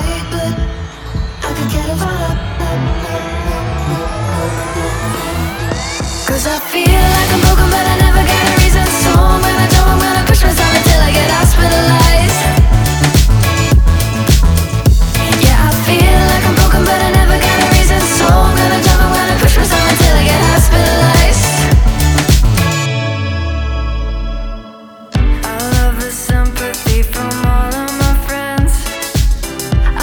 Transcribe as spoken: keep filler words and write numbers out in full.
but I could get a vibe. Cause I feel like I'm